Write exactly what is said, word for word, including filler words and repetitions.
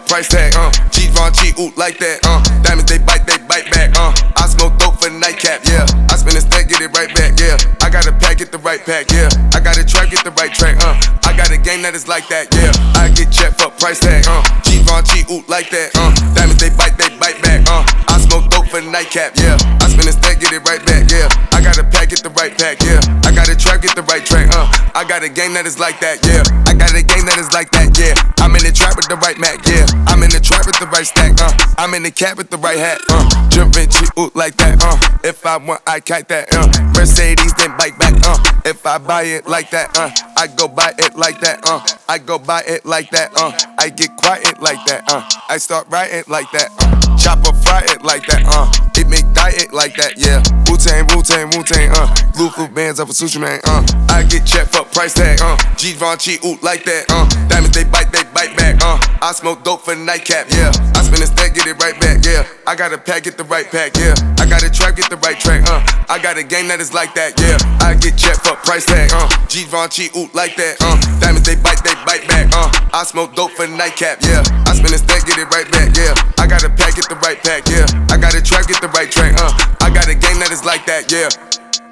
price tag, uh. Givenchy, ooh, like that, uh. Diamonds, they bite, they bite back, uh. I smoke dope for the nightcap, yeah. I spin a stack, get it right back, yeah. I got a pack, get the right pack, yeah. I got a track, get the right track, uh. I got a game that is like that, yeah. I get checked for price tag, uh. Givenchy, ooh, like that, uh. Diamonds, they bite, they bite back, uh. I smoke dope for the nightcap, yeah. I spin a stack, get it right back, yeah. I got a pack, get the right pack, yeah. I got a track, get the right track, uh. I got a game that is like that, yeah. I got a game that is like that, yeah. I'm in the trap with the right Mac, yeah. I'm in the trap with the right stack, uh. I'm in the cap with the right hat, uh. Jumpin' cheap, ooh, like that, uh. If I want, I kite that, uh. Mercedes, then bike back, uh. If I buy it like that, uh. I go buy it like that, uh. I go buy it like that, uh. I get quiet like that, uh. I start writing like that, uh. Chopper fry it like that, uh. It make diet like that, yeah. Wu-Tang, Wu-Tang, Wu-Tang, uh. Blue food bands up a sushi man, uh. I get checked for price tag, uh. Givenchy, ooh, like that, uh. Diamonds, they bite, they bite back, uh. I smoke dope for the nightcap, yeah. I spin a stack, get it right back, yeah. I got a pack, get the right pack, yeah. I got a track, get the right track, uh. I got a game that is like that, yeah. I get checked for price tag, uh. Givenchy, ooh, like that, uh. Diamonds, they bite, they bite back, uh. I smoke dope for the nightcap, yeah. I spin a stack, get it right back, yeah. I got a pack, get the right pack, yeah. I got a track, get the right track, uh. I got a game that is like that, yeah.